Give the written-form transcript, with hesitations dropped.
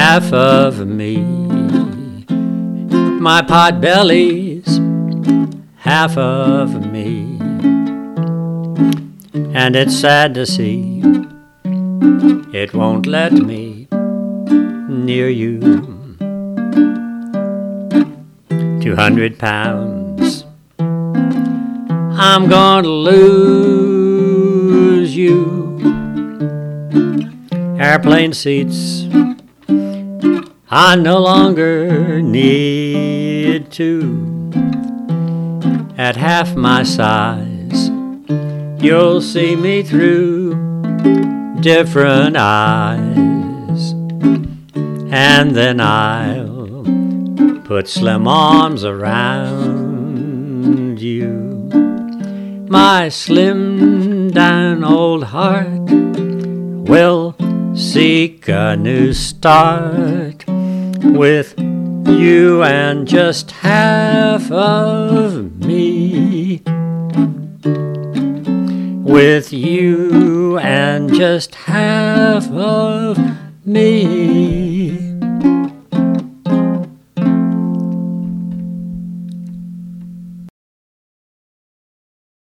half of me. My pot belly's half of me, and it's sad to see it won't let me near you. 200 pounds, I'm gonna lose you. Airplane seats, I no longer need to. At half my size, you'll see me through different eyes, and then I'll put slim arms around you. My slimmed down old heart will seek a new start with you and just half of me. With you and just half of me.